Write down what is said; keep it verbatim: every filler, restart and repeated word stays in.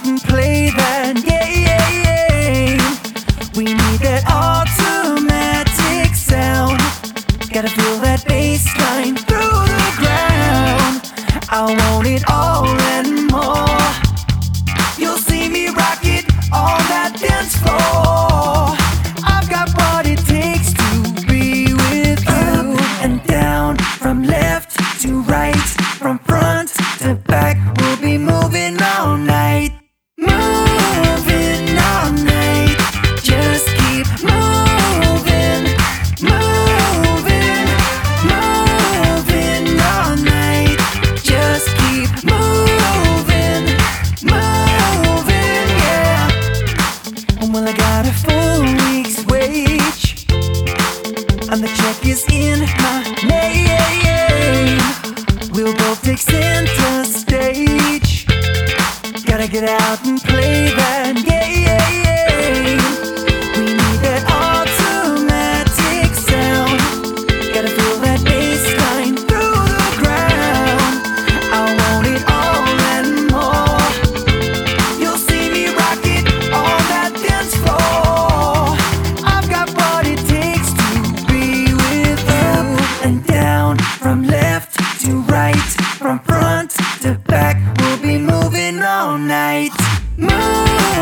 and play that game. We need that automatic sound. Gotta feel that bass line through the ground. I want it all and more. You'll see me rock it on that dance floor. I've got what it takes to be with you. Up and down, from left to right, from front to back, we'll be moving all night. Moving all night. Just keep moving, moving, moving all night. Just keep moving, moving, yeah. Well, I got a full week's wage, and the check is in my name. We'll both take center stage. Gotta get out and play that game. We need that automatic sound. Gotta feel that bass line through the ground. I want it all and more. You'll see me rock it on that dance floor. I've got what it takes to be with you. Up and down, from left to right, from front to back, we'll be moving all night. Move.